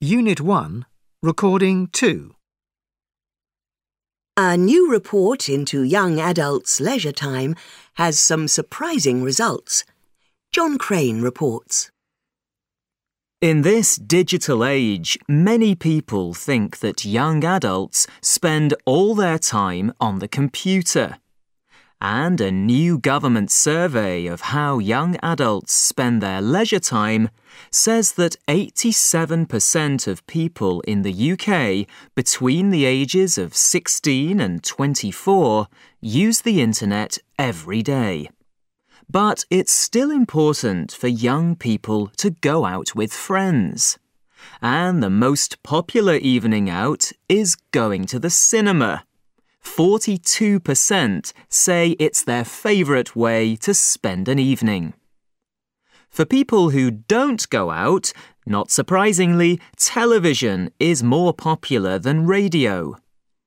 Unit 1, Recording 2. A new report into young adults' leisure time has some surprising results. John Crane reports. In this digital age, many people think that young adults spend all their time on the computer. And a new government survey of how young adults spend their leisure time says that 87% of people in the UK between the ages of 16 and 24 use the internet every day. But it's still important for young people to go out with friends. And the most popular evening out is going to the cinema. 42% say it's their favourite way to spend an evening. For people who don't go out, not surprisingly, television is more popular than radio.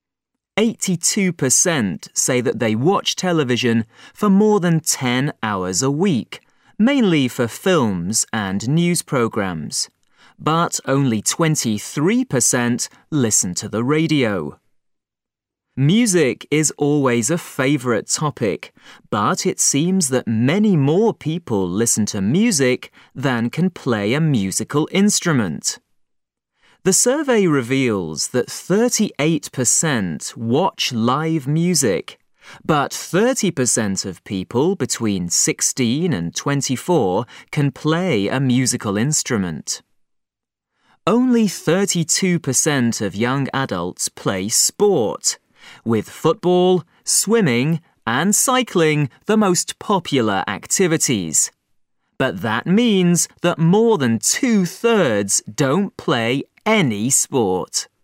82% say that they watch television for more than 10 hours a week, mainly for films and news programmes. But only 23% listen to the radio. Music is always a favourite topic, but it seems that many more people listen to music than can play a musical instrument. The survey reveals that 38% watch live music, but 30% of people between 16 and 24 can play a musical instrument. Only 32% of young adults play sport, with football, swimming, and cycling the most popular activities. But that means that more than 2/3 don't play any sport.